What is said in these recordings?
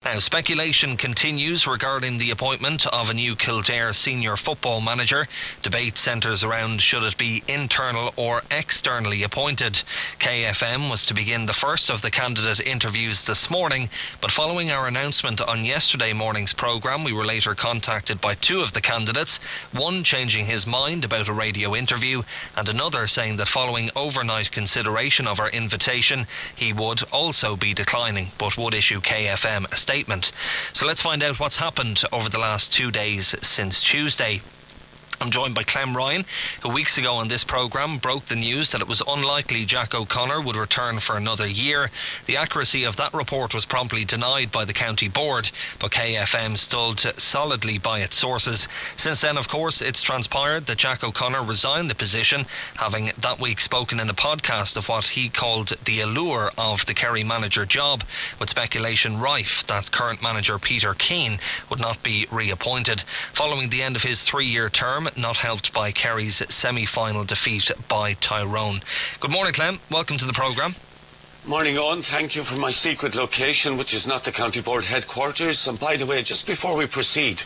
Now, speculation continues regarding the appointment of a new Kildare senior football manager. Debate centres around should it be internal or externally appointed. KFM was to begin the first of the candidate interviews this morning, but following our announcement on yesterday morning's programme, we were later contacted by two of the candidates, one changing his mind about a radio interview and another saying that following overnight consideration of our invitation, he would also be declining, but would issue KFM a statement. So let's find out what's happened over the last 2 days since Tuesday. I'm joined by Clem Ryan, who weeks ago on this programme broke the news that it was unlikely Jack O'Connor would return for another year. The accuracy of that report was promptly denied by the county board, but KFM stood solidly by its sources. Since then, of course, it's transpired that Jack O'Connor resigned the position, having that week spoken in a podcast of what he called the allure of the Kerry manager job, with speculation rife that current manager Peter Keane would not be reappointed, following the end of his 3-year term, not helped by Kerry's semi-final defeat by Tyrone. Good morning, Clem. Welcome to the programme. Morning, Owen. Thank you for my secret location, which is not the County Board headquarters. And by the way, just before we proceed,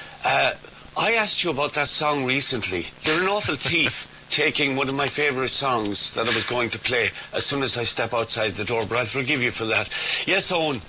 I asked you about that song recently. You're an awful thief, taking one of my favourite songs that I was going to play as soon as I step outside the door, but I'll forgive you for that. Yes, Owen,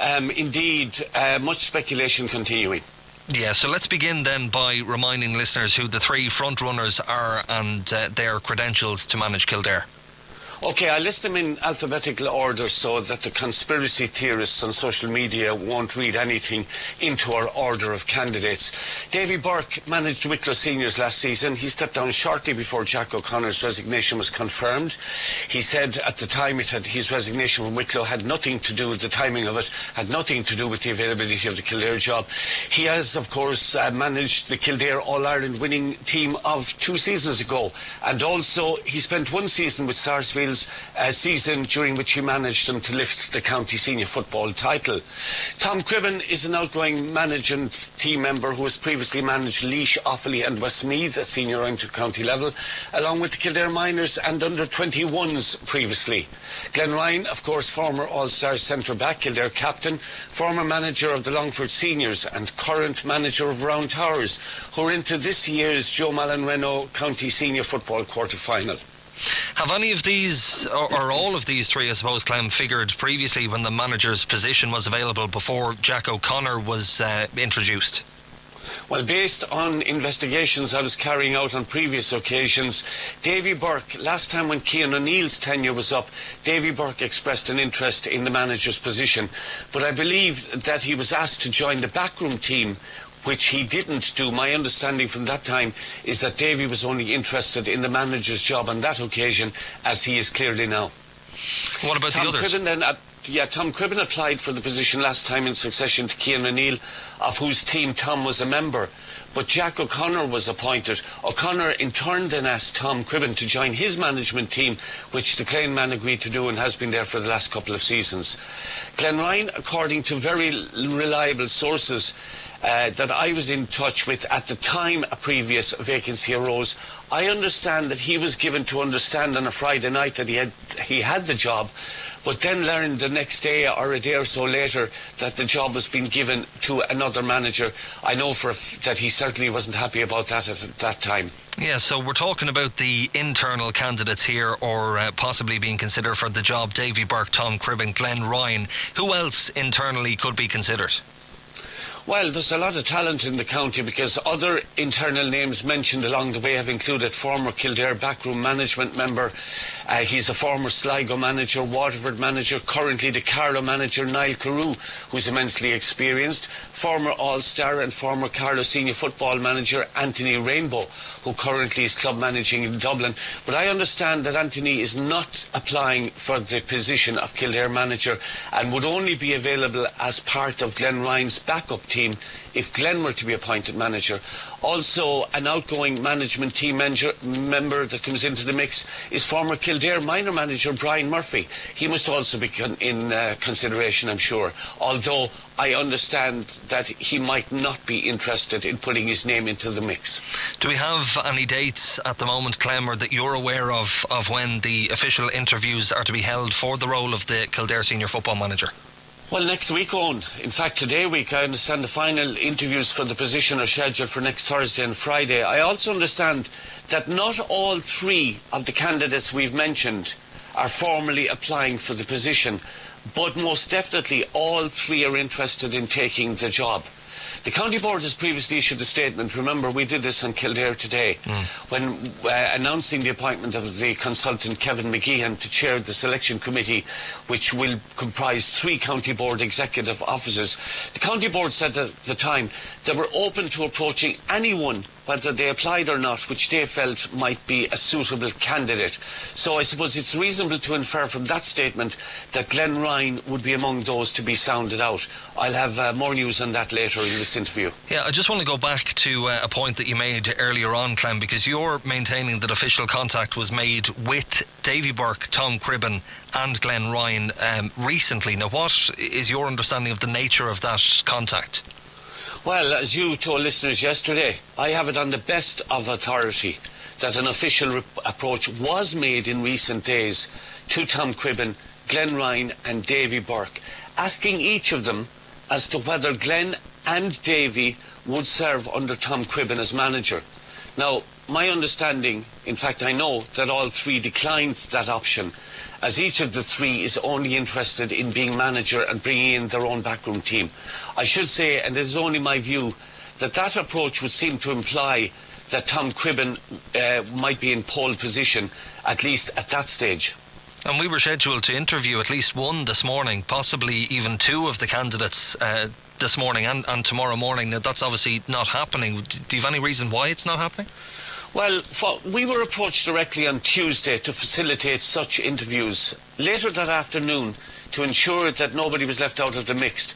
indeed, much speculation continuing. Yeah, so let's begin then by reminding listeners who the three front runners are and their credentials to manage Kildare. Okay, I list them in alphabetical order so that the conspiracy theorists on social media won't read anything into our order of candidates. Davy Burke managed Wicklow Seniors last season. He stepped down shortly before Jack O'Connor's resignation was confirmed. He said at the time his resignation from Wicklow had nothing to do with the timing of it, had nothing to do with the availability of the Kildare job. He has, of course, managed the Kildare All-Ireland winning team of 2 seasons ago. And also, he spent 1 season with Sarsfield's season during which he managed them to lift the county senior football title. Tom Cribben is an outgoing management team member who has previously managed Laois, Offaly and Westmeath at senior inter-county level, along with the Kildare Minors and under-21s previously. Glenn Ryan, of course, former All-Star centre-back, Kildare captain, former manager of the Longford Seniors and current manager of Round Towers, who are into this year's Joe Malin Renault County Senior Football quarter-final. Have any of these, or all of these three, I suppose, Clem, figured previously when the manager's position was available before Jack O'Connor was introduced? Well, based on investigations I was carrying out on previous occasions, Davy Burke, last time when Cian O'Neill's tenure was up, Davy Burke expressed an interest in the manager's position. But I believe that he was asked to join the backroom team, which he didn't do. My understanding from that time is that Davy was only interested in the manager's job on that occasion, as he is clearly now. What about the others? Tom Cribben applied for the position last time in succession to Cian O'Neill, of whose team Tom was a member. But Jack O'Connor was appointed. O'Connor in turn then asked Tom Cribben to join his management team, which the Clane man agreed to do and has been there for the last couple of seasons. Glenn Ryan, according to very reliable sources that I was in touch with at the time a previous vacancy arose, I understand that he was given to understand on a Friday night that he had the job, but then learned the next day or a day or so later that the job was being given to another manager. I know that he certainly wasn't happy about that at that time. Yeah, so we're talking about the internal candidates here, or possibly being considered for the job: Davy Burke, Tom Cribben, Glenn Ryan. Who else internally could be considered? Well, there's a lot of talent in the county, because other internal names mentioned along the way have included former Kildare backroom management member. He's a former Sligo manager, Waterford manager, currently the Carlow manager, Niall Carew, who's immensely experienced, former All-Star and former Carlow senior football manager, Anthony Rainbow, who currently is club managing in Dublin. But I understand that Anthony is not applying for the position of Kildare manager and would only be available as part of Glenn Ryan's backup team if Glenn were to be appointed manager. Also, an outgoing management team member that comes into the mix is former Kildare minor manager Brian Murphy. He must also be in consideration, I'm sure, although I understand that he might not be interested in putting his name into the mix. Do we have any dates at the moment, Clem, or that you're aware of when the official interviews are to be held for the role of the Kildare senior football manager? Well, next week, Owen. In fact, today week, I understand the final interviews for the position are scheduled for next Thursday and Friday. I also understand that not all three of the candidates we've mentioned are formally applying for the position, but most definitely all three are interested in taking the job. The County Board has previously issued a statement. Remember, we did this on Kildare Today when announcing the appointment of the consultant Kevin McGeehan to chair the selection committee, which will comprise 3 County Board executive officers. The County Board said at the time they were open to approaching anyone, whether they applied or not, which they felt might be a suitable candidate. So I suppose it's reasonable to infer from that statement that Glenn Ryan would be among those to be sounded out. I'll have more news on that later in this interview. Yeah, I just want to go back to a point that you made earlier on, Clem, because you're maintaining that official contact was made with Davy Burke, Tom Cribben and Glenn Ryan recently. Now, what is your understanding of the nature of that contact? Well, as you told listeners yesterday, I have it on the best of authority that an official approach was made in recent days to Tom Cribben, Glenn Ryan and Davy Burke, asking each of them as to whether Glenn and Davy would serve under Tom Cribben as manager. Now, my understanding, in fact I know, that all three declined that option, as each of the three is only interested in being manager and bringing in their own backroom team. I should say, and it is only my view, that that approach would seem to imply that Tom Cribben might be in pole position, at least at that stage. And we were scheduled to interview at least one this morning, possibly even 2 of the candidates this morning and tomorrow morning. Now, that's obviously not happening. Do you have any reason why it's not happening? Well, we were approached directly on Tuesday to facilitate such interviews. Later that afternoon, to ensure that nobody was left out of the mix,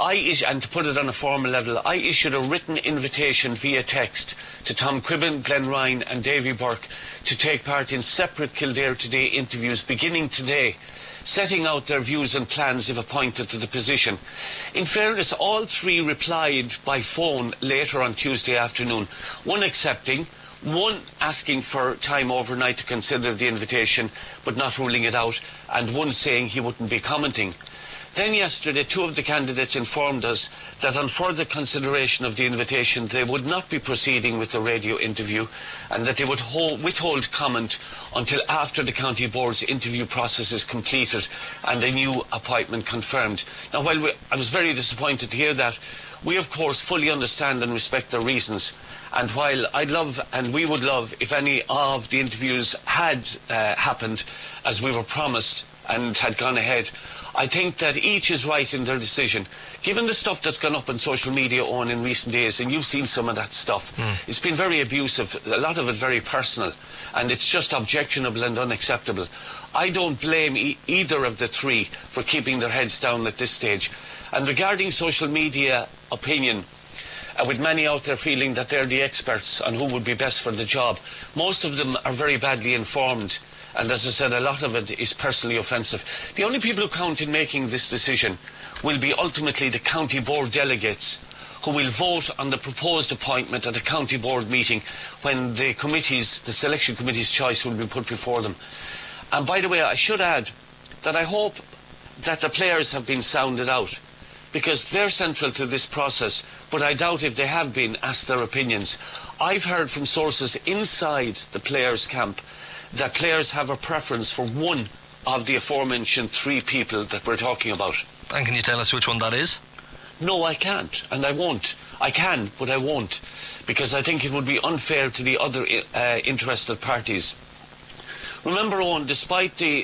and to put it on a formal level, I issued a written invitation via text to Tom Cribben, Glenn Ryan and Davy Burke to take part in separate Kildare Today interviews beginning today, setting out their views and plans if appointed to the position. In fairness, all three replied by phone later on Tuesday afternoon, one accepting, one asking for time overnight to consider the invitation but not ruling it out, and one saying he wouldn't be commenting. Then yesterday, 2 of the candidates informed us that on further consideration of the invitation they would not be proceeding with the radio interview and that they would withhold comment until after the County Board's interview process is completed and a new appointment confirmed. Now, while I was very disappointed to hear that, we of course fully understand and respect their reasons. And while I'd love, and we would love, if any of the interviews had happened as we were promised and had gone ahead, I think that each is right in their decision. Given the stuff that's gone up on social media on in recent days, and you've seen some of that stuff, it's been very abusive, a lot of it very personal, and it's just objectionable and unacceptable. I don't blame either of the three for keeping their heads down at this stage. And regarding social media opinion, with many out there feeling that they're the experts on who would be best for the job, most of them are very badly informed. And as I said, a lot of it is personally offensive. The only people who count in making this decision will be ultimately the County Board delegates, who will vote on the proposed appointment at a County Board meeting when the selection committee's choice will be put before them. And by the way, I should add that I hope that the players have been sounded out, because they're central to this process, but I doubt if they have been asked their opinions. I've heard from sources inside the players' camp that players have a preference for one of the aforementioned 3 people that we're talking about. And can you tell us which one that is? No, I can't, and I won't. I can, but I won't, because I think it would be unfair to the other interested parties. Remember, Owen, despite the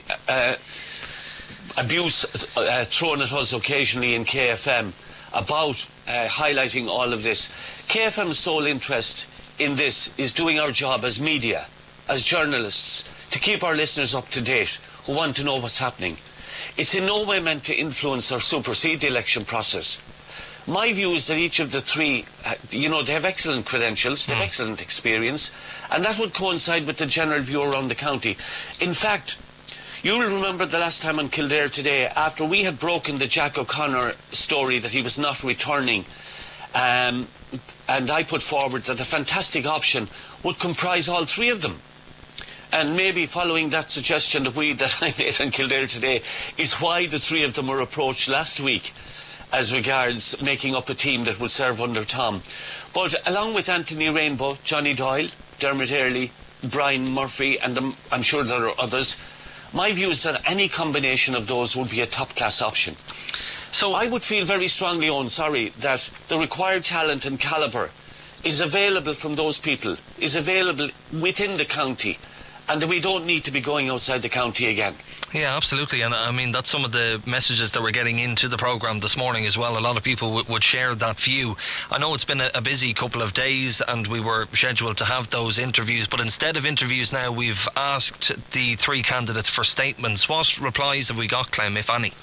abuse thrown at us occasionally in KFM about highlighting all of this, KFM's sole interest in this is doing our job as media, as journalists, to keep our listeners up to date who want to know what's happening. It's in no way meant to influence or supersede the election process. My view is that each of the 3, they have excellent credentials, they have excellent experience, and that would coincide with the general view around the county. In fact, you will remember the last time on Kildare Today, after we had broken the Jack O'Connor story that he was not returning, and I put forward that a fantastic option would comprise all 3 of them. and maybe following that suggestion that I made on Kildare today, is why the three of them were approached last week as regards making up a team that would serve under Tom. But along with Anthony Rainbow, Johnny Doyle, Dermot Earley, Brian Murphy, and I'm sure there are others, my view is that any combination of those would be a top-class option. So I would feel very strongly, that the required talent and calibre is available from those people, is available within the county, and that we don't need to be going outside the county again. Yeah, absolutely. And I mean, that's some of the messages that we're getting into the programme this morning as well. A lot of people would share that view. I know it's been a busy couple of days and we were scheduled to have those interviews, but instead of interviews now, we've asked the three candidates for statements. What replies have we got, Clem, if any?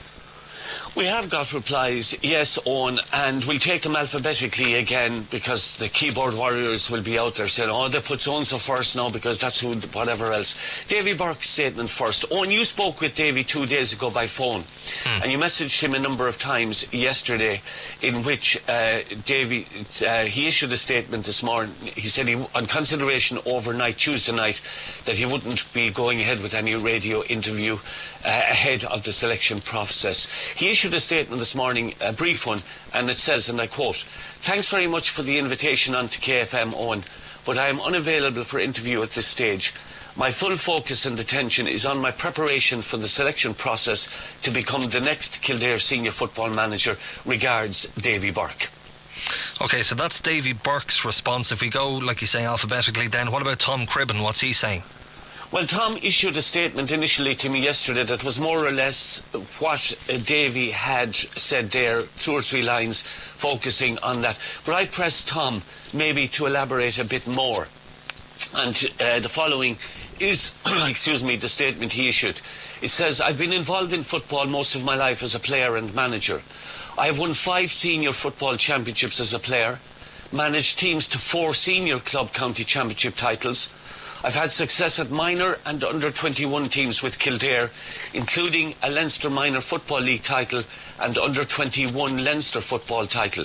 We have got replies, yes, Owen, and we'll take them alphabetically again, because the keyboard warriors will be out there saying, oh, they put so-and-so first now because that's who, whatever else. Davy Burke's statement first. Owen, you spoke with Davy 2 days ago by phone, and you messaged him a number of times yesterday in which Davy, he issued a statement this morning. He said on consideration overnight, Tuesday night, that he wouldn't be going ahead with any radio interview ahead of the selection process. He issued a statement this morning, a brief one, and it says, and I quote, "Thanks very much for the invitation onto KFM, Owen, but I am unavailable for interview at this stage. My full focus and attention is on my preparation for the selection process to become the next Kildare senior football manager. Regards, Davy Burke." Okay, so that's Davy Burke's response. If we go, like you say, alphabetically then, what about Tom Cribben? What's he saying? Well, Tom issued a statement initially to me yesterday that was more or less what Davy had said there, 2 or 3 lines focusing on that. But I pressed Tom maybe to elaborate a bit more. And the following is, the statement he issued. It says, "I've been involved in football most of my life as a player and manager. I have won 5 senior football championships as a player, managed teams to 4 senior club county championship titles. I've had success at minor and under-21 teams with Kildare, including a Leinster Minor Football League title and under-21 Leinster football title.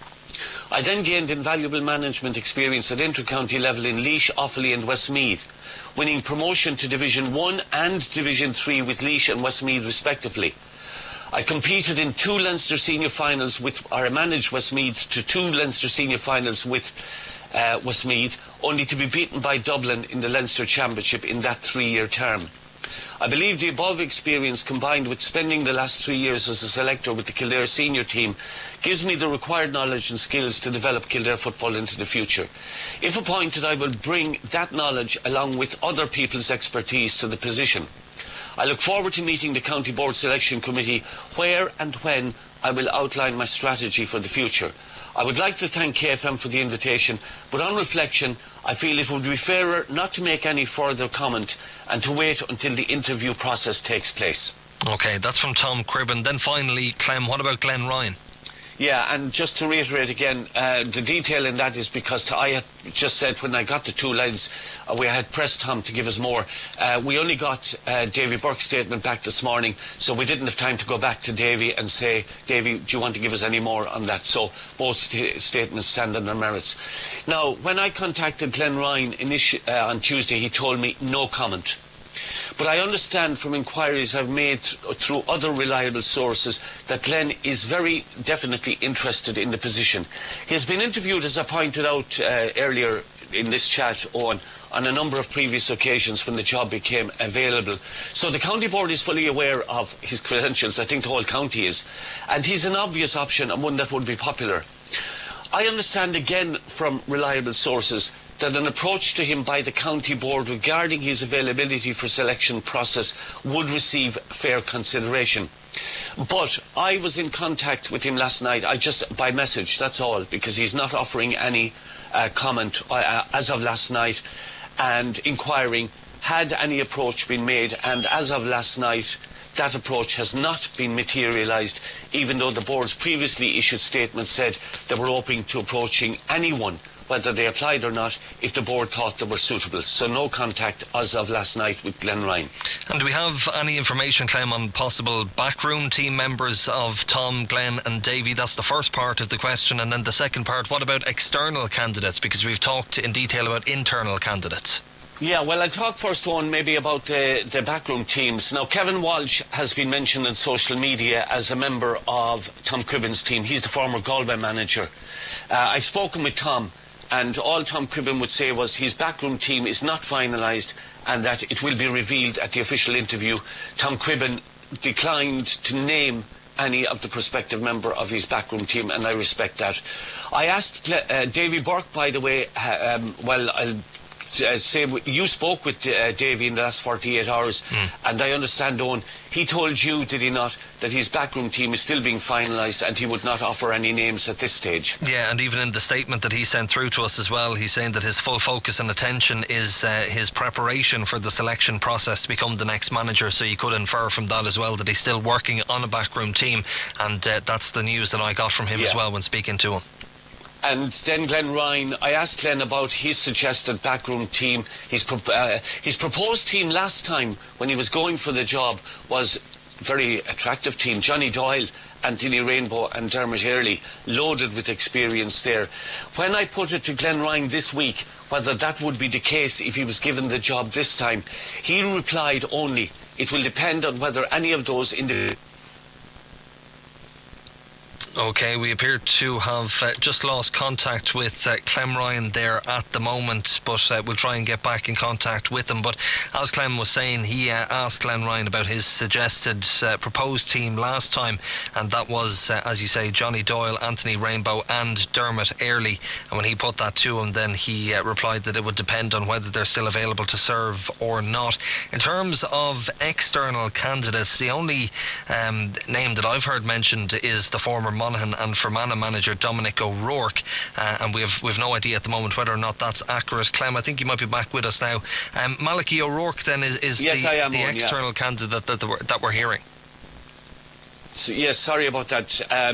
I then gained invaluable management experience at inter-county level in Laois, Offaly and Westmeath, winning promotion to Division 1 and Division 3 with Laois and Westmeath respectively. I competed in 2 Leinster senior finals I managed Westmeath to 2 Leinster senior finals with Westmeath, only to be beaten by Dublin in the Leinster Championship in that 3-year term. I believe the above experience, combined with spending the last 3 years as a selector with the Kildare senior team, gives me the required knowledge and skills to develop Kildare football into the future. If appointed, I will bring that knowledge along with other people's expertise to the position. I look forward to meeting the County Board Selection Committee where and when I will outline my strategy for the future. I would like to thank KFM for the invitation, but on reflection, I feel it would be fairer not to make any further comment and to wait until the interview process takes place." Okay, that's from Tom Cribben. Then finally, Clem, what about Glenn Ryan? Yeah, and just to reiterate again, the detail in that is because I had just said when I got the 2 lines, we had pressed Tom to give us more. We only got Davy Burke's statement back this morning, so we didn't have time to go back to Davy and say, "Davy, do you want to give us any more on that?" So both statements stand on their merits. Now, when I contacted Glenn Ryan on Tuesday, he told me no comment. But I understand from inquiries I've made through other reliable sources that Glenn is very definitely interested in the position. He has been interviewed, as I pointed out earlier in this chat, on a number of previous occasions when the job became available. So the county board is fully aware of his credentials. I think the whole county is. And he's an obvious option and one that would be popular. I understand again from reliable sources that an approach to him by the county board regarding his availability for selection process would receive fair consideration. But I was in contact with him last night, by message, that's all, because he's not offering any comment as of last night, and inquiring had any approach been made, and as of last night that approach has not been materialised, even though the board's previously issued statement said they were open to approaching anyone, whether they applied or not, if the board thought they were suitable. So no contact as of last night with Glenn Ryan. And do we have any information, Clem, on possible backroom team members of Tom, Glenn and Davy? That's the first part of the question. And then the second part, what about external candidates? Because we've talked in detail about internal candidates. Yeah, well, I'll talk first on maybe about the backroom teams. Now, Kevin Walsh has been mentioned on social media as a member of Tom Cribben's team. He's the former Galway manager. I've spoken with Tom, and all Tom Cribben would say was his backroom team is not finalised and that it will be revealed at the official interview. Tom Cribben declined to name any of the prospective member of his backroom team, and I respect that. I asked Davy Burke, by the way, I'll say you spoke with Davy in the last 48 hours, and I understand, Owen, he told you, did he not, that his backroom team is still being finalised and he would not offer any names at this stage. Yeah, and even in the statement that he sent through to us as well, he's saying that his full focus and attention is his preparation for the selection process to become the next manager, so you could infer from that as well that he's still working on a backroom team, and that's the news that I got from him as well when speaking to him. And then Glenn Ryan, I asked Glenn about his suggested backroom team. His proposed team last time when he was going for the job was a very attractive team. Johnny Doyle, Anthony Rainbow and Dermot Earley, loaded with experience there. When I put it to Glenn Ryan this week whether that would be the case if he was given the job this time, he replied only, it will depend on whether any of those individuals... Okay, we appear to have just lost contact with Clem Ryan there at the moment, but we'll try and get back in contact with him. But as Clem was saying, he asked Glenn Ryan about his suggested proposed team last time, and that was, as you say, Johnny Doyle, Anthony Rainbow and Dermot Earley. And when he put that to him, then he replied that it would depend on whether they're still available to serve or not. In terms of external candidates, the only name that I've heard mentioned is the former Monaghan and Fermanagh manager Dominic O'Rourke, and we've no idea at the moment whether or not that's accurate. Clem, I think you might be back with us now. Malachy O'Rourke then is yes, the external candidate that we're hearing. So, yes, sorry about that.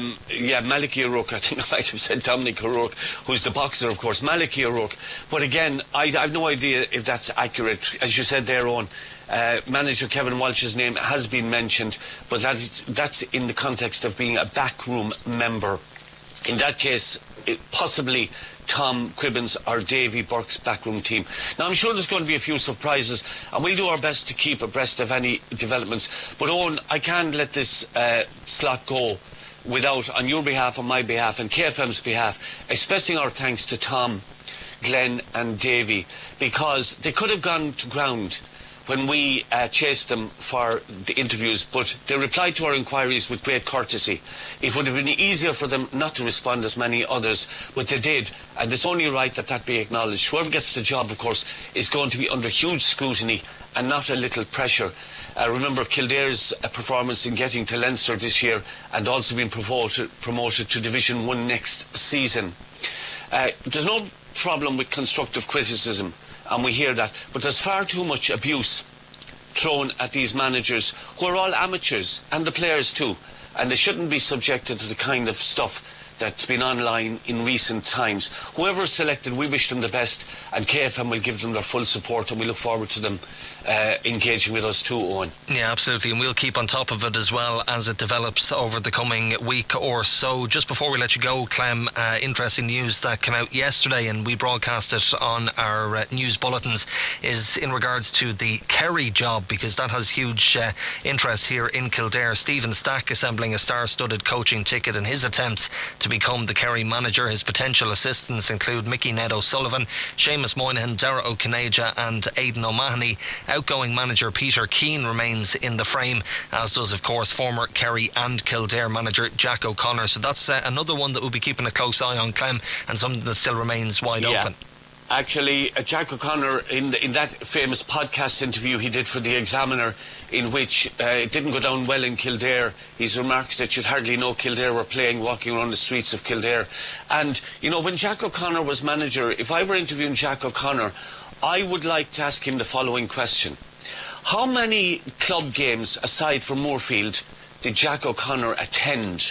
Malachy O'Rourke, I think I might have said Dominic O'Rourke, who's the boxer, of course. Malachy O'Rourke. But again, I have no idea if that's accurate. As you said there on, manager Kevin Walsh's name has been mentioned, but that's in the context of being a backroom member. In that case, possibly Tom Cribben's or Davy Burke's backroom team. Now, I'm sure there's going to be a few surprises, and we'll do our best to keep abreast of any developments. But, Owen, I can't let this slot go without, on your behalf, on my behalf, and KFM's behalf, expressing our thanks to Tom, Glenn and Davy, because they could have gone to ground when we chased them for the interviews, but they replied to our inquiries with great courtesy. It would have been easier for them not to respond as many others, but they did, and it's only right that that be acknowledged. Whoever gets the job, of course, is going to be under huge scrutiny and not a little pressure. Remember Kildare's performance in getting to Leinster this year and also being promoted to Division 1 next season. There's no problem with constructive criticism, and we hear that, but there's far too much abuse thrown at these managers who are all amateurs, and the players too, and they shouldn't be subjected to the kind of stuff that's been online in recent times. Whoever is selected, we wish them the best, and KFM will give them their full support, and we look forward to them engaging with us too, Owen. Yeah, absolutely, and we'll keep on top of it as well as it develops over the coming week or so. Just before we let you go, Clem, interesting news that came out yesterday, and we broadcast it on our news bulletins, is in regards to the Kerry job, because that has huge interest here in Kildare. Stephen Stack assembling a star-studded coaching ticket in his attempts to become the Kerry manager. His potential assistants include Mickey Ned O'Sullivan, Seamus Moynihan, Dara O'Kaneja and Aidan O'Mahony. Outgoing manager Peter Keane remains in the frame, as does of course former Kerry and Kildare manager Jack O'Connor. So that's another one that we'll be keeping a close eye on, Clem, and something that still remains wide open. Actually, Jack O'Connor, in that famous podcast interview he did for the Examiner, in which it didn't go down well in Kildare, his remarks that you'd hardly know Kildare were playing, walking around the streets of Kildare. And, you know, when Jack O'Connor was manager, if I were interviewing Jack O'Connor, I would like to ask him the following question. How many club games, aside from Moorfield, did Jack O'Connor attend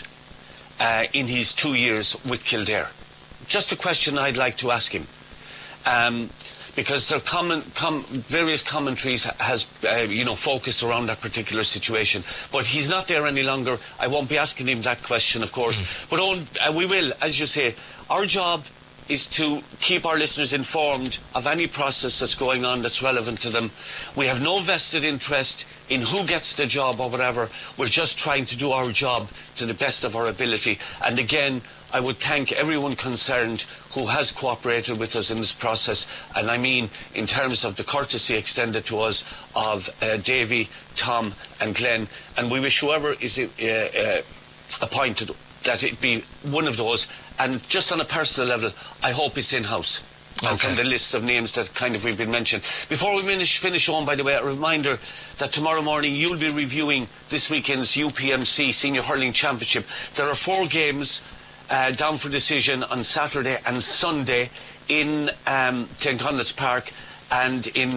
in his 2 years with Kildare? Just a question I'd like to ask him. Because various commentaries has focused around that particular situation, but he's not there any longer. I won't be asking him that question, of course, but we will, as you say, our job is to keep our listeners informed of any process that's going on that's relevant to them. We have no vested interest in who gets the job or whatever. We're just trying to do our job to the best of our ability. And again, I would thank everyone concerned who has cooperated with us in this process, and I mean in terms of the courtesy extended to us of Davy, Tom and Glenn, and we wish whoever is appointed that it be one of those. And just on a personal level, I hope it's in-house. Okay. And from the list of names that kind of we've been mentioned. Before we finish on, by the way, a reminder that tomorrow morning you'll be reviewing this weekend's UPMC Senior Hurling Championship. There are 4 games down for decision on Saturday and Sunday in St. Conleth's Park and in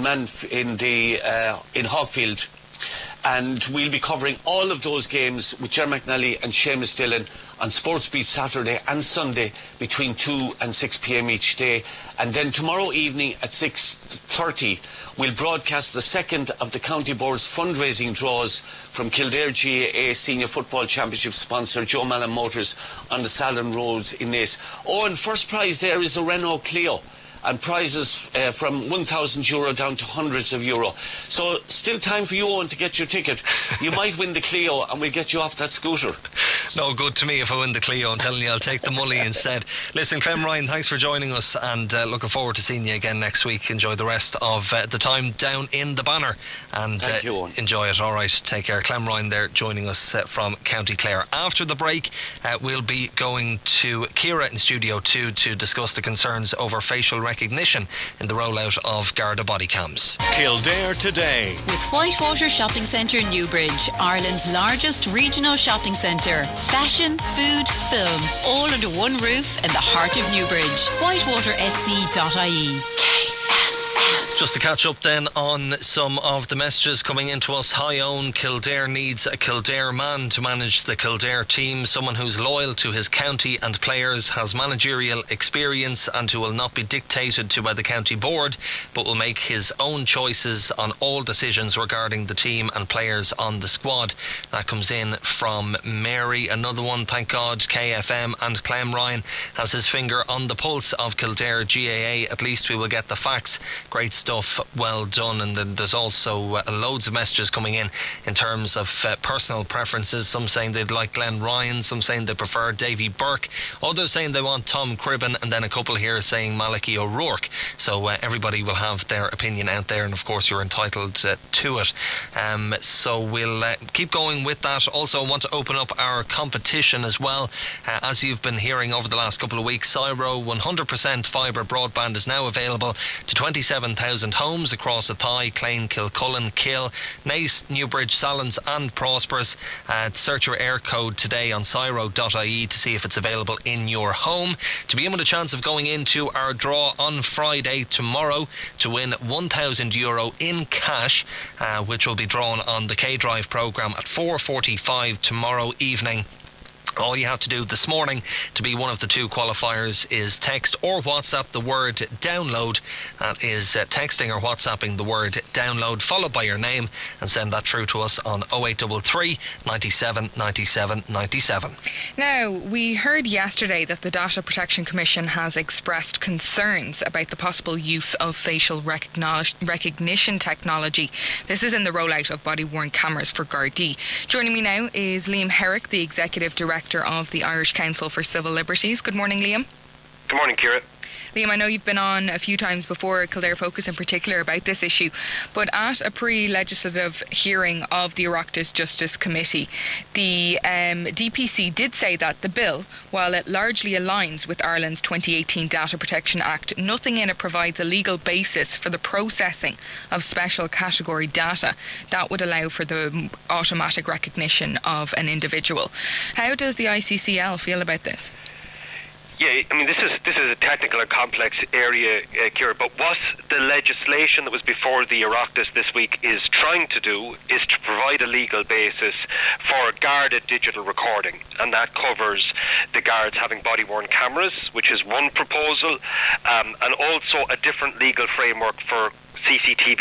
Hogfield. And we'll be covering all of those games with Ger McNally and Seamus Dillon on Sportsbeat Saturday and Sunday between 2 and 6 p.m. each day. And then tomorrow evening at 6:30 we'll broadcast the second of the County Board's fundraising draws from Kildare GAA Senior Football Championship sponsor Joe Mallon Motors on the Salon Roads in Naas. Oh, and first prize there is a Renault Clio, and prizes from €1,000 down to hundreds of euro. So still time for you, Owen, to get your ticket. You might win the Clio and we'll get you off that scooter. No good to me if I win the Clio. I'm telling you, I'll take the money instead. Listen, Clem Ryan, thanks for joining us, and looking forward to seeing you again next week. Enjoy the rest of the time down in the Banner, and Thank you, Owen. Enjoy it. All right, take care. Clem Ryan there joining us from County Clare. After the break, we'll be going to Ciara in Studio 2 to discuss the concerns over facial recognition in the rollout of Garda body cams. Kildare Today with Whitewater Shopping Centre Newbridge, Ireland's largest regional shopping centre. Fashion, food, film, all under one roof in the heart of Newbridge. WhitewaterSC.ie. Just to catch up then on some of the messages coming into us. Hi Owen, Kildare needs a Kildare man to manage the Kildare team, someone who's loyal to his county and players, has managerial experience and who will not be dictated to by the county board, but will make his own choices on all decisions regarding the team and players on the squad. That comes in from Mary. Another one, thank God KFM and Clem Ryan has his finger on the pulse of Kildare GAA. At least we will get the facts. Great stuff, well done. And then there's also loads of messages coming in terms of personal preferences. Some saying they'd like Glenn Ryan, some saying they prefer Davy Burke, others saying they want Tom Cribben, and then a couple here saying Malachy O'Rourke. So everybody will have their opinion out there, and of course you're entitled to it. So we'll keep going with that. Also want to open up our competition as well. As you've been hearing over the last couple of weeks, Cyro 100% fibre broadband is now available to 27,000 homes across Athy, Clane, Kilcullen, Kill, Naas, Newbridge, Sallins and Prosperous. Search your air code today on cyro.ie to see if it's available in your home, to be given a chance of going into our draw on Friday tomorrow to win €1,000 in cash, which will be drawn on the K-Drive programme at 4:45 tomorrow evening. All you have to do this morning to be one of the 2 qualifiers is text or WhatsApp the word download. That is texting or WhatsApping the word download followed by your name, and send that through to us on 0833 97 97 97. Now, we heard yesterday that the Data Protection Commission has expressed concerns about the possible use of facial recognition technology. This is in the rollout of body-worn cameras for Gardaí. Joining me now is Liam Herrick, the Executive Director of the Irish Council for Civil Liberties. Good morning, Liam. Good morning, Ciara. Liam, I know you've been on a few times before, Kildare Focus in particular, about this issue, but at a pre-legislative hearing of the Oireachtas Justice Committee, the DPC did say that the bill, while it largely aligns with Ireland's 2018 Data Protection Act, nothing in it provides a legal basis for the processing of special category data that would allow for the automatic recognition of an individual. How does the ICCL feel about this? Yeah, I mean, this is a technical and complex area, Ciara, but what the legislation that was before the Oireachtas this week is trying to do is to provide a legal basis for guarded digital recording, and that covers the guards having body-worn cameras, which is one proposal, and also a different legal framework for CCTV.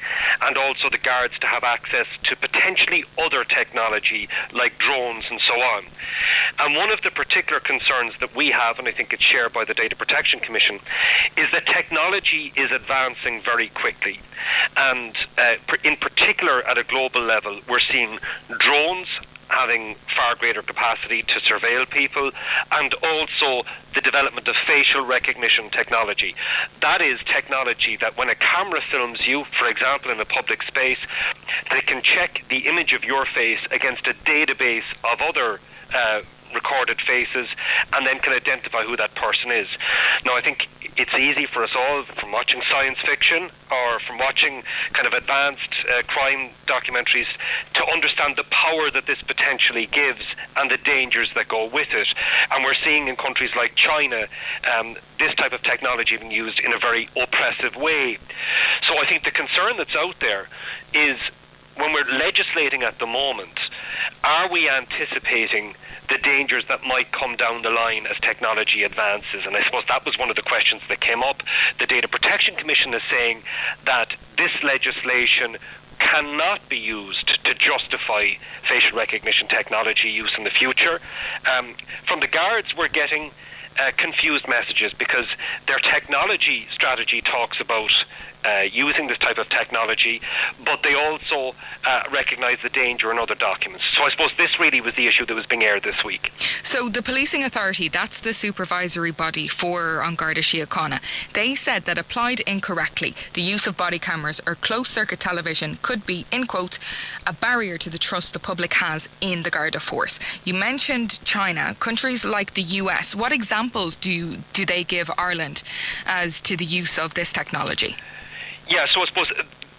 and also the guards to have access to potentially other technology like drones and so on. And one of the particular concerns that we have, and I think it's shared by the Data Protection Commission, is that technology is advancing very quickly. And in particular at a global level, we're seeing drones having far greater capacity to surveil people, and also the development of facial recognition technology. That is technology that when a camera films you, for example in a public space, they can check the image of your face against a database of other recorded faces, and then can identify who that person is. Now, I think it's easy for us all, from watching science fiction or from watching kind of advanced crime documentaries, to understand the power that this potentially gives and the dangers that go with it. And we're seeing in countries like China this type of technology being used in a very oppressive way. So I think the concern that's out there is, when we're legislating at the moment, are we anticipating the dangers that might come down the line as technology advances? And I suppose that was one of the questions that came up. The Data Protection Commission is saying that this legislation cannot be used to justify facial recognition technology use in the future. From the guards, we're getting confused messages, because their technology strategy talks about using this type of technology, but they also recognise the danger in other documents. So I suppose this really was the issue that was being aired this week. So the Policing Authority, that's the supervisory body for An Garda Síochána, they said that applied incorrectly, the use of body cameras or closed-circuit television could be, in quotes, a barrier to the trust the public has in the Garda force. You mentioned China. Countries like the US, what examples do they give Ireland as to the use of this technology? Yeah, so I suppose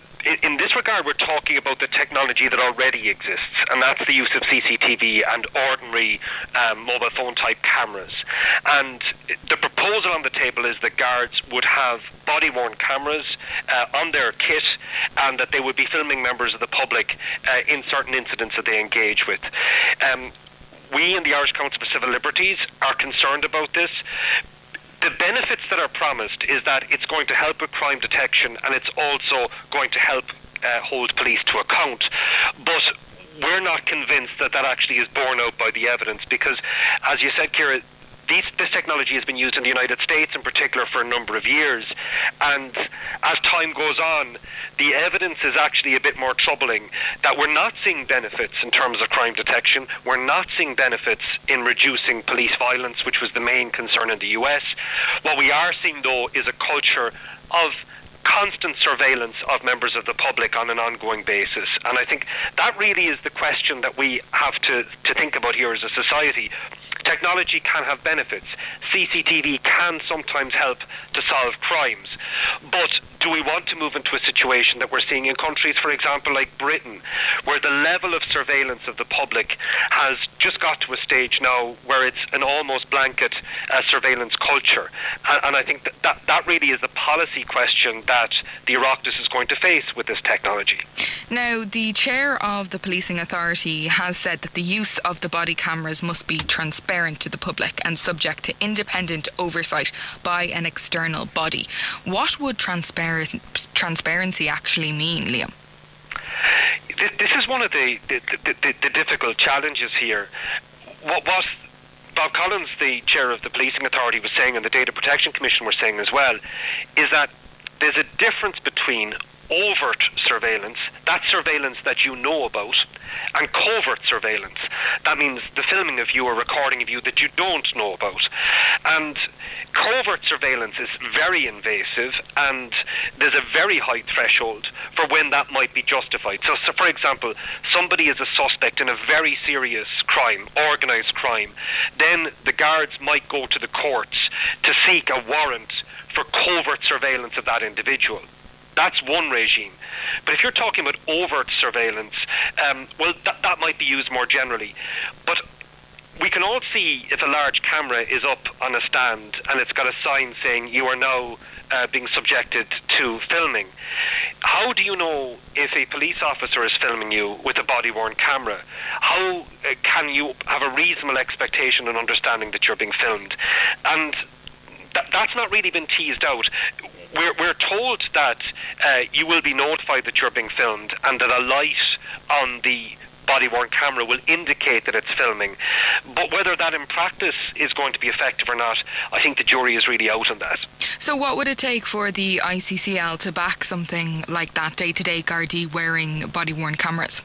in this regard we're talking about the technology that already exists, and that's the use of CCTV and ordinary mobile phone type cameras. And the proposal on the table is that guards would have body-worn cameras on their kit, and that they would be filming members of the public in certain incidents that they engage with. We in the Irish Council for Civil Liberties are concerned about this. The benefits that are promised is that it's going to help with crime detection, and it's also going to help hold police to account. But we're not convinced that that actually is borne out by the evidence, because, as you said, Ciara, this technology has been used in the United States in particular for a number of years, and as time goes on, the evidence is actually a bit more troubling, that we're not seeing benefits in terms of crime detection. We're not seeing benefits in reducing police violence, which was the main concern in the US. What we are seeing, though, is a culture of constant surveillance of members of the public on an ongoing basis. And I think that really is the question that we have to think about here as a society. Technology can have benefits. CCTV can sometimes help to solve crimes. But do we want to move into a situation that we're seeing in countries, for example, like Britain, where the level of surveillance of the public has just got to a stage now where it's an almost blanket surveillance culture? And I think that really is the policy question that the Oireachtas is going to face with this technology. Now, the chair of the Policing Authority has said that the use of the body cameras must be transparent to the public and subject to independent oversight by an external body. What would transparency actually mean, Liam? This is one of the difficult challenges here. What Bob Collins, the chair of the Policing Authority, was saying, and the Data Protection Commission were saying as well, is that there's a difference between overt surveillance, that surveillance that you know about, and covert surveillance. That means the filming of you or recording of you that you don't know about. And covert surveillance is very invasive, and there's a very high threshold for when that might be justified. So for example, somebody is a suspect in a very serious crime, organised crime, then the guards might go to the courts to seek a warrant for covert surveillance of that individual. That's one regime. But if you're talking about overt surveillance, well, that might be used more generally. But we can all see if a large camera is up on a stand and it's got a sign saying you are now being subjected to filming. How do you know if a police officer is filming you with a body-worn camera? How can you have a reasonable expectation and understanding that you're being filmed? And that's not really been teased out. We're told that you will be notified that you're being filmed and that a light on the body-worn camera will indicate that it's filming. But whether that in practice is going to be effective or not, I think the jury is really out on that. So what would it take for the ICCL to back something like that, day-to-day Gardaí wearing body-worn cameras?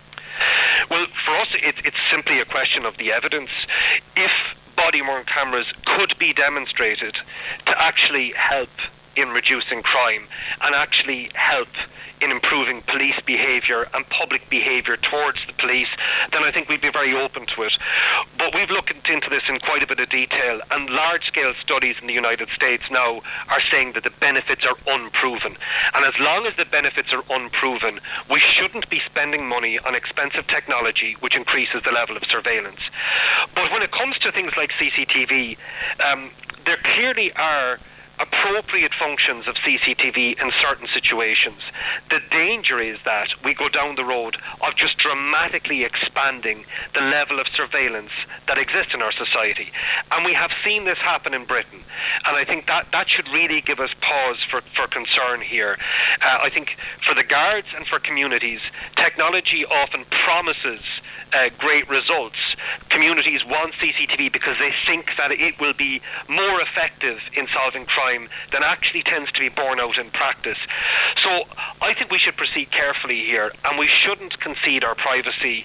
Well, for us, it's simply a question of the evidence. If body-worn cameras could be demonstrated to actually help in reducing crime and actually help in improving police behaviour and public behaviour towards the police, then I think we'd be very open to it. But we've looked into this in quite a bit of detail, and large-scale studies in the United States now are saying that the benefits are unproven. And as long as the benefits are unproven, we shouldn't be spending money on expensive technology which increases the level of surveillance. But when it comes to things like CCTV, there clearly are appropriate functions of CCTV in certain situations. The danger is that we go down the road of just dramatically expanding the level of surveillance that exists in our society. And we have seen this happen in Britain. And I think that should really give us pause for concern here. I think for the guards and for communities, technology often promises great results. Communities want CCTV because they think that it will be more effective in solving crime than actually tends to be borne out in practice. So I think we should proceed carefully here, and we shouldn't concede our privacy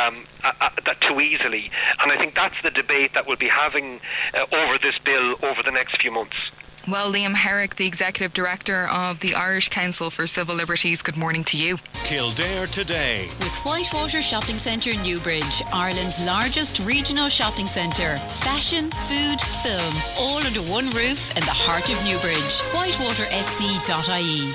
that too easily. And I think that's the debate that we'll be having over this bill over the next few months. Well, Liam Herrick, the Executive Director of the Irish Council for Civil Liberties, good morning to you. Kildare Today. With Whitewater Shopping Centre Newbridge, Ireland's largest regional shopping centre. Fashion, food, film, all under one roof in the heart of Newbridge. whitewatersc.ie.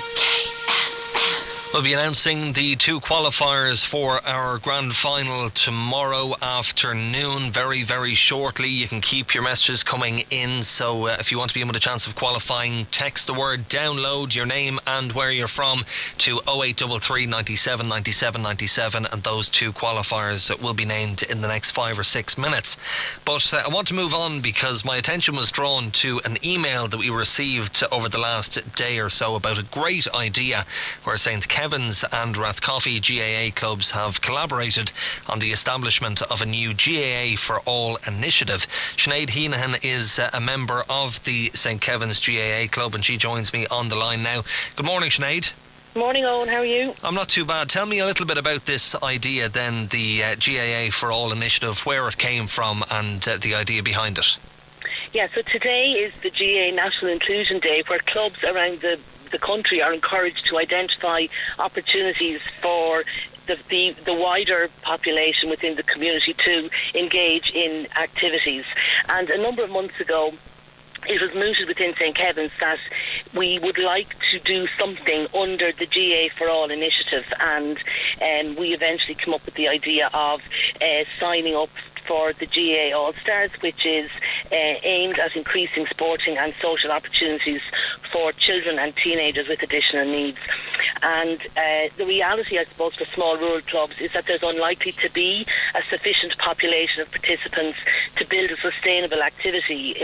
We'll be announcing the two qualifiers for our grand final tomorrow afternoon very, very shortly. You can keep your messages coming in, so if you want to be in with a chance of qualifying, text the word download, your name and where you're from to 0833 97 97 97, and those two qualifiers will be named in the next 5 or 6 minutes. But I want to move on because my attention was drawn to an email that we received over the last day or so about a great idea where St. Kevin's and Rathcoffey GAA clubs have collaborated on the establishment of a new GAA for All initiative. Sinead Heenahan is a member of the St. Kevin's GAA club, and she joins me on the line now. Good morning, Sinead. Morning, Owen. How are you? I'm not too bad. Tell me a little bit about this idea then, the GAA for All initiative, where it came from and the idea behind it. Yeah, so today is the GAA National Inclusion Day, where clubs around the country are encouraged to identify opportunities for the wider population within the community to engage in activities. And a number of months ago, it was mooted within St. Kevin's that we would like to do something under the GAA for All initiative, and we eventually came up with the idea of signing up for the GAA All-Stars, which is aimed at increasing sporting and social opportunities for children and teenagers with additional needs. And the reality, I suppose, for small rural clubs is that there's unlikely to be a sufficient population of participants to build a sustainable activity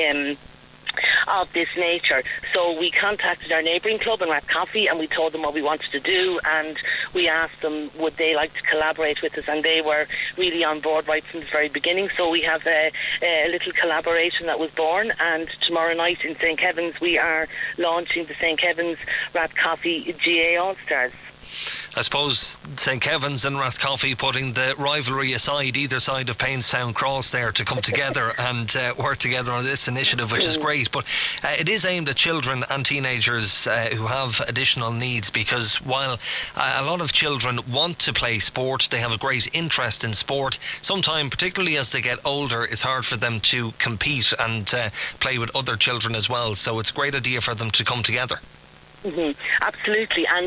of this nature. So we contacted our neighbouring club in Rathcoffey and we told them what we wanted to do, and we asked them would they like to collaborate with us, and they were really on board right from the very beginning. So we have a little collaboration that was born, and tomorrow night in St. Kevin's we are launching the St. Kevin's Rathcoffey GAA All-Stars. I suppose St. Kevin's and Rathcoffey putting the rivalry aside, either side of Painstown Cross there, to come together and work together on this initiative, which is great. But it is aimed at children and teenagers who have additional needs, because while a lot of children want to play sport, they have a great interest in sport, sometimes, particularly as they get older, it's hard for them to compete and play with other children as well. So it's a great idea for them to come together. Mm-hmm. Absolutely, and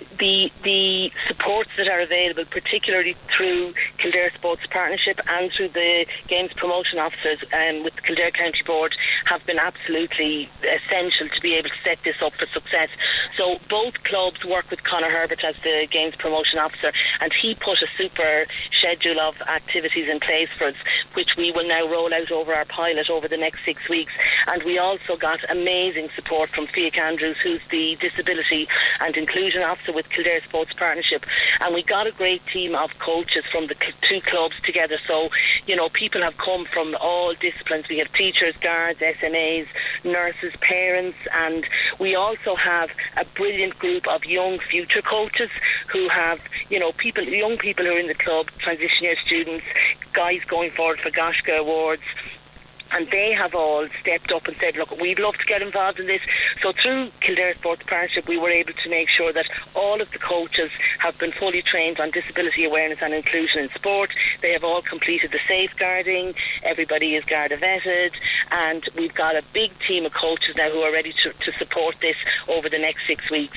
the supports that are available, particularly through Kildare Sports Partnership and through the Games Promotion Officers with the Kildare County Board, have been absolutely essential to be able to set this up for success. So both clubs work with Conor Herbert as the Games Promotion Officer, and he put a super schedule of activities in place for us, which we will now roll out over our pilot over the next 6 weeks. And we also got amazing support from Fiach Andrews, who's the Disability and Inclusion Officer with Kildare Sports Partnership, and we got a great team of coaches from the two clubs together. So, you know, people have come from all disciplines. We have teachers, guards, SMAs, nurses, parents, and we also have a brilliant group of young future coaches who have, you know, young people who are in the club, transition year students, guys going forward for Goshka Awards. And they have all stepped up and said, look, we'd love to get involved in this. So through Kildare Sports Partnership, we were able to make sure that all of the coaches have been fully trained on disability awareness and inclusion in sport. They have all completed the safeguarding. Everybody is Garda vetted. And we've got a big team of coaches now who are ready to support this over the next 6 weeks.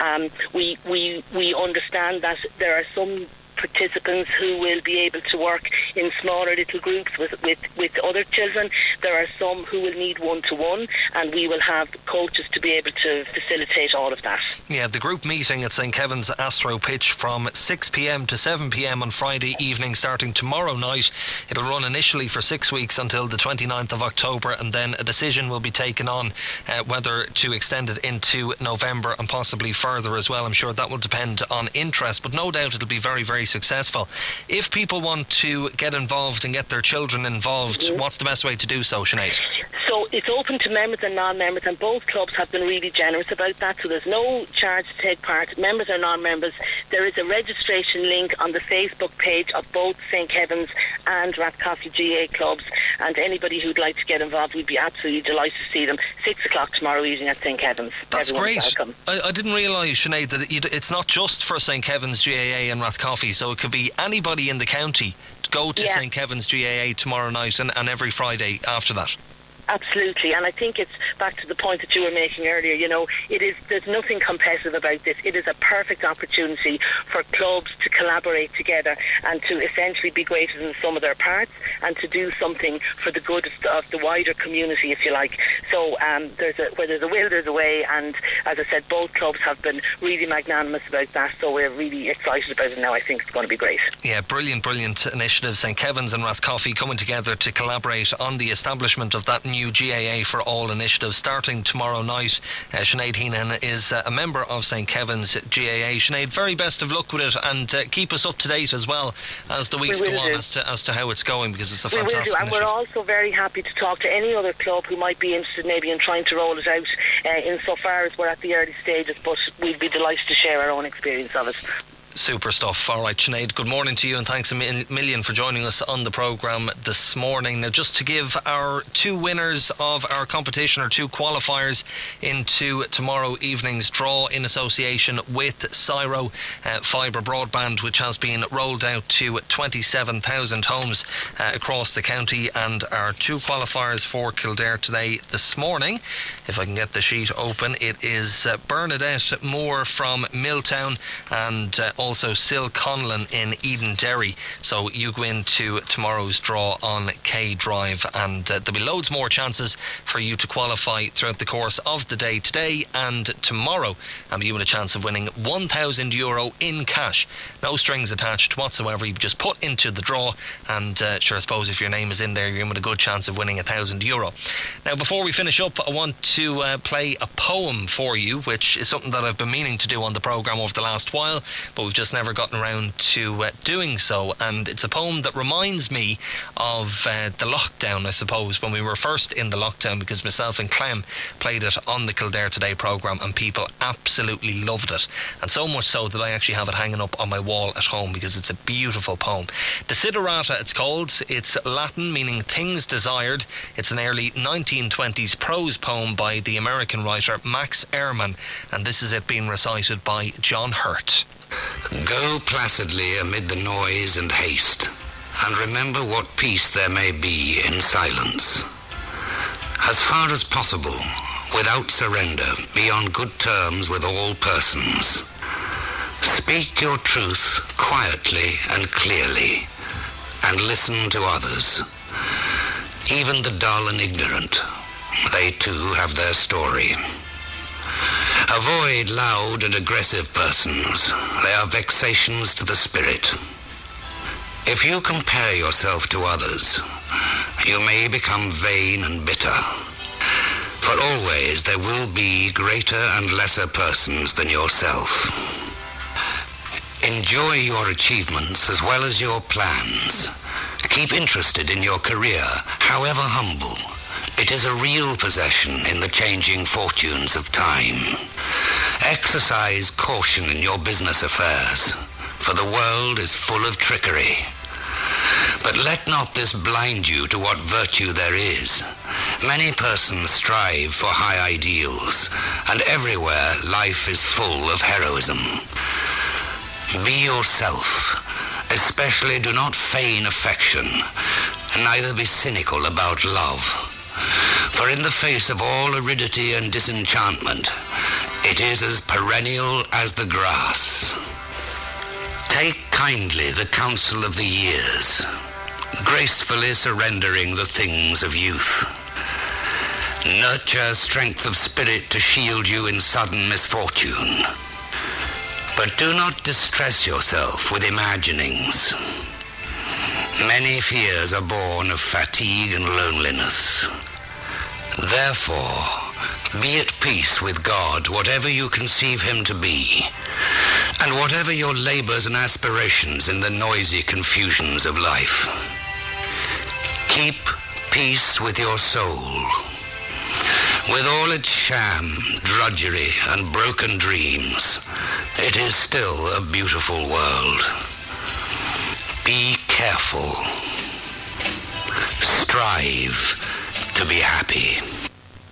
We understand that there are some participants who will be able to work in smaller little groups with other children. There are some who will need one-to-one, and we will have coaches to be able to facilitate all of that. Yeah, the group meeting at St Kevin's Astro Pitch from 6 p.m. to 7 p.m. on Friday evening starting tomorrow night. It'll run initially for 6 weeks until the 29th of October, and then a decision will be taken on whether to extend it into November and possibly further as well. I'm sure that will depend on interest, but no doubt it'll be very, very successful. If people want to get involved and get their children involved, what's the best way to do so, Sinead? So it's open to members and non-members, and both clubs have been really generous about that, so there's no charge to take part, members or non-members. There is a registration link on the Facebook page of both St Kevin's and Rathcoffey GA clubs, and anybody who'd like to get involved, we'd be absolutely delighted to see them. 6 o'clock tomorrow evening at St Kevin's. That's Everyone's great. I didn't realise, Sinead, that it's not just for St Kevin's GAA and Rathcoffey, so it could be anybody in the county to go to St Kevin's GAA tomorrow night and every Friday after that. Absolutely, and I think it's back to the point that you were making earlier. You know, there's nothing competitive about this. It is a perfect opportunity for clubs to collaborate together and to essentially be greater than the sum of their parts and to do something for the good of the wider community, if you like. So where there's a will, there's a way, and as I said, both clubs have been really magnanimous about that, so we're really excited about it now. I think it's going to be great. Yeah, brilliant initiative. St Kevin's and Rathcoffey coming together to collaborate on the establishment of that new GAA for All initiative starting tomorrow night. Sinead Heenan is a member of St Kevin's GAA. Sinead, very best of luck with it, and keep us up to date as well as the weeks go on as to how it's going, because it's a fantastic initiative. And we're also very happy to talk to any other club who might be interested maybe in trying to roll it out insofar as we're at the early stages, but we'd be delighted to share our own experience of it. Super stuff. All right, Sinead, good morning to you, and thanks a million for joining us on the programme this morning. Now, just to give our two winners of our competition, or two qualifiers into tomorrow evening's draw in association with Cyro Fibre Broadband, which has been rolled out to 27,000 homes across the county, and our two qualifiers for Kildare today this morning, if I can get the sheet open, it is Bernadette Moore from Milltown and also Sil Conlon in Eden Derry. So you go into tomorrow's draw on K Drive, and there'll be loads more chances for you to qualify throughout the course of the day today and tomorrow, and you have a chance of winning €1,000 in cash. No strings attached whatsoever. You just put into the draw, and sure, I suppose if your name is in there, you're in with a good chance of winning €1,000. Now, before we finish up, I want to play a poem for you, which is something that I've been meaning to do on the programme over the last while, but we've just never gotten around to doing so. And it's a poem that reminds me of the lockdown, I suppose, when we were first in the lockdown, because myself and Clem played it on the Kildare Today programme and people absolutely loved it, and so much so that I actually have it hanging up on my wall at home because it's a beautiful poem. Desiderata it's called. It's Latin meaning things desired. It's an early 1920s prose poem by the American writer Max Ehrmann, and this is it being recited by John Hurt. Go placidly amid the noise and haste, and remember what peace there may be in silence. As far as possible, without surrender, be on good terms with all persons. Speak your truth quietly and clearly, and listen to others. Even the dull and ignorant, they too have their story. Avoid loud and aggressive persons. They are vexations to the spirit. If you compare yourself to others, you may become vain and bitter. For always there will be greater and lesser persons than yourself. Enjoy your achievements as well as your plans. Keep interested in your career, however humble. It is a real possession in the changing fortunes of time. Exercise caution in your business affairs, for the world is full of trickery. But let not this blind you to what virtue there is. Many persons strive for high ideals, and everywhere life is full of heroism. Be yourself. Especially do not feign affection, neither be cynical about love. For in the face of all aridity and disenchantment, it is as perennial as the grass. Take kindly the counsel of the years, gracefully surrendering the things of youth. Nurture strength of spirit to shield you in sudden misfortune. But do not distress yourself with imaginings. Many fears are born of fatigue and loneliness. Therefore, be at peace with God, whatever you conceive him to be, and whatever your labors and aspirations in the noisy confusions of life. Keep peace with your soul. With all its sham, drudgery, and broken dreams, it is still a beautiful world. Be careful. Strive to be happy.